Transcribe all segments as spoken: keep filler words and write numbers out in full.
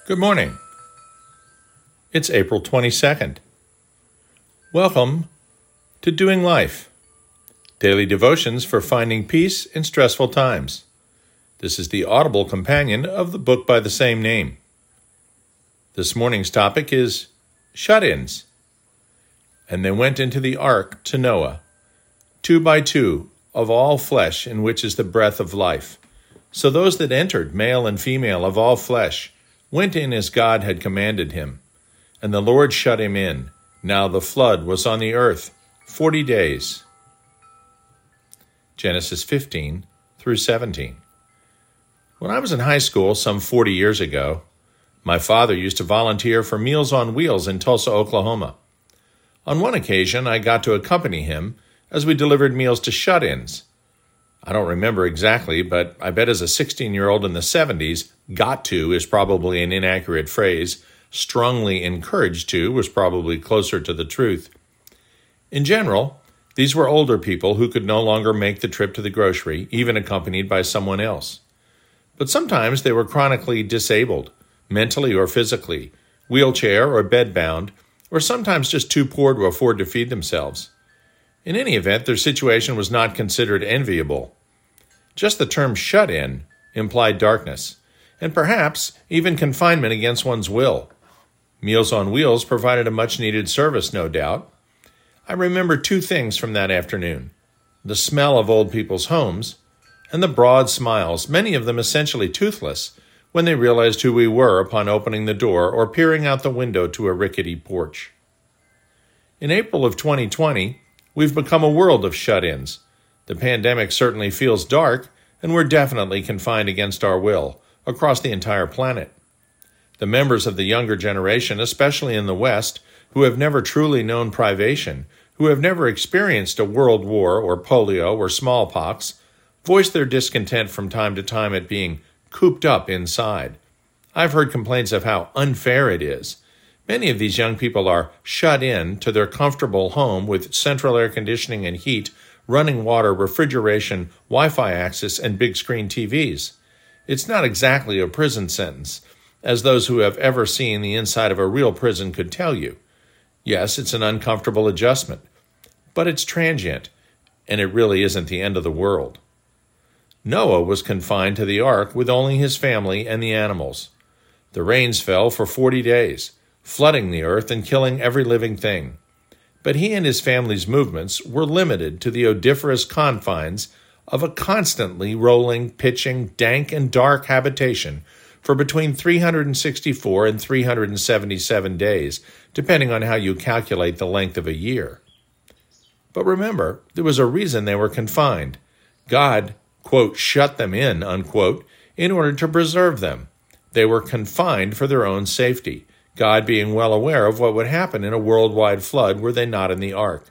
Good morning. It's April twenty-second. Welcome to Doing Life, daily devotions for finding peace in stressful times. This is the audible companion of the book by the same name. This morning's topic is shut-ins. And they went into the ark to Noah, two by two, of all flesh in which is the breath of life. So those that entered, male and female of all flesh, went in as God had commanded him. And the Lord shut him in. Now the flood was on the earth forty days. Genesis fifteen through seventeen. When I was in high school some forty years ago, my father used to volunteer for Meals on Wheels in Tulsa, Oklahoma. On one occasion, I got to accompany him as we delivered meals to shut-ins. I don't remember exactly, but I bet as a sixteen-year-old in the seventies, got to is probably an inaccurate phrase. Strongly encouraged to was probably closer to the truth. In general, these were older people who could no longer make the trip to the grocery, even accompanied by someone else. But sometimes they were chronically disabled, mentally or physically, wheelchair or bedbound, or sometimes just too poor to afford to feed themselves. In any event, their situation was not considered enviable. Just the term shut-in implied darkness, and perhaps even confinement against one's will. Meals on Wheels provided a much-needed service, no doubt. I remember two things from that afternoon: the smell of old people's homes, and the broad smiles, many of them essentially toothless, when they realized who we were upon opening the door or peering out the window to a rickety porch. In April of twenty twenty, we've become a world of shut-ins. The pandemic certainly feels dark, and we're definitely confined against our will across the entire planet. The members of the younger generation, especially in the West, who have never truly known privation, who have never experienced a world war or polio or smallpox, voice their discontent from time to time at being cooped up inside. I've heard complaints of how unfair it is. Many of these young people are shut in to their comfortable home with central air conditioning and heat, running water, refrigeration, Wi-Fi access, and big screen T Vs. It's not exactly a prison sentence, as those who have ever seen the inside of a real prison could tell you. Yes, it's an uncomfortable adjustment, but it's transient, and it really isn't the end of the world. Noah was confined to the ark with only his family and the animals. The rains fell for forty days, flooding the earth and killing every living thing. But he and his family's movements were limited to the odoriferous confines of a constantly rolling, pitching, dank, and dark habitation for between three hundred sixty-four and three hundred seventy-seven days, depending on how you calculate the length of a year. But remember, there was a reason they were confined. God, quote, shut them in, unquote, in order to preserve them. They were confined for their own safety, God being well aware of what would happen in a worldwide flood were they not in the ark.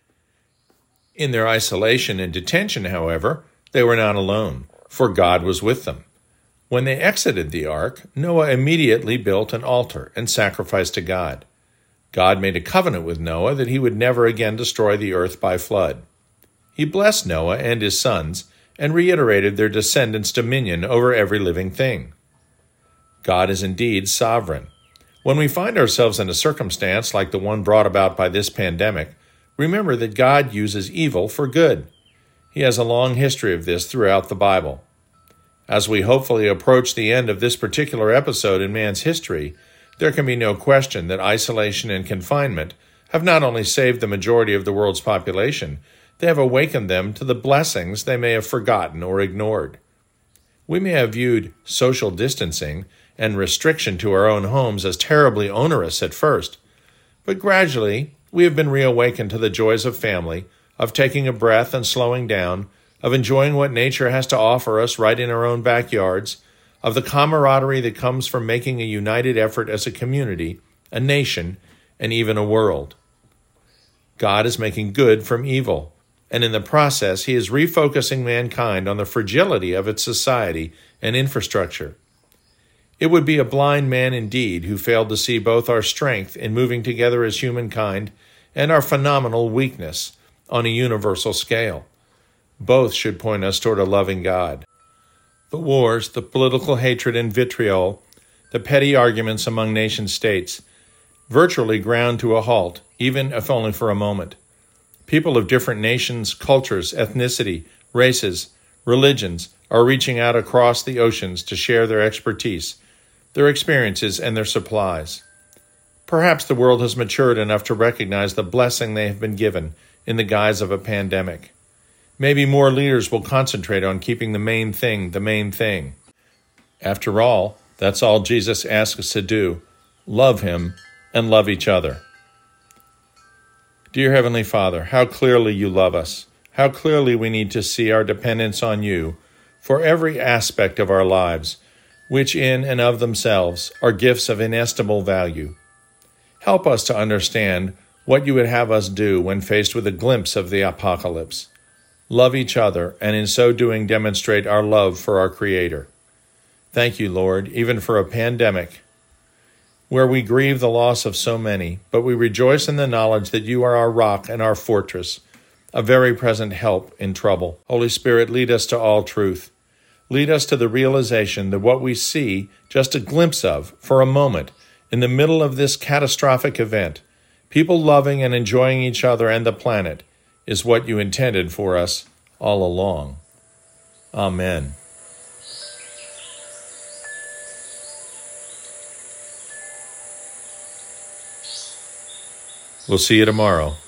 In their isolation and detention, however, they were not alone, for God was with them. When they exited the ark, Noah immediately built an altar and sacrificed to God. God made a covenant with Noah that he would never again destroy the earth by flood. He blessed Noah and his sons and reiterated their descendants' dominion over every living thing. God is indeed sovereign. When we find ourselves in a circumstance like the one brought about by this pandemic, remember that God uses evil for good. He has a long history of this throughout the Bible. As we hopefully approach the end of this particular episode in man's history, there can be no question that isolation and confinement have not only saved the majority of the world's population, they have awakened them to the blessings they may have forgotten or ignored. We may have viewed social distancing and restriction to our own homes as terribly onerous at first, but gradually we have been reawakened to the joys of family, of taking a breath and slowing down, of enjoying what nature has to offer us right in our own backyards, of the camaraderie that comes from making a united effort as a community, a nation, and even a world. God is making good from evil, and in the process he is refocusing mankind on the fragility of its society and infrastructure. It would be a blind man indeed who failed to see both our strength in moving together as humankind and our phenomenal weakness on a universal scale. Both should point us toward a loving God. The wars, the political hatred and vitriol, the petty arguments among nation states, virtually ground to a halt, even if only for a moment. People of different nations, cultures, ethnicity, races, religions are reaching out across the oceans to share their expertise, their experiences, and their supplies. Perhaps the world has matured enough to recognize the blessing they have been given in the guise of a pandemic. Maybe more leaders will concentrate on keeping the main thing the main thing. After all, that's all Jesus asks us to do: love him and love each other. Dear Heavenly Father, how clearly you love us, how clearly we need to see our dependence on you for every aspect of our lives, which in and of themselves are gifts of inestimable value. Help us to understand what you would have us do when faced with a glimpse of the apocalypse. Love each other, and in so doing demonstrate our love for our Creator. Thank you, Lord, even for a pandemic, where we grieve the loss of so many, but we rejoice in the knowledge that you are our rock and our fortress, a very present help in trouble. Holy Spirit, lead us to all truth. Lead us to the realization that what we see just a glimpse of for a moment in the middle of this catastrophic event, people loving and enjoying each other and the planet, is what you intended for us all along. Amen. We'll see you tomorrow.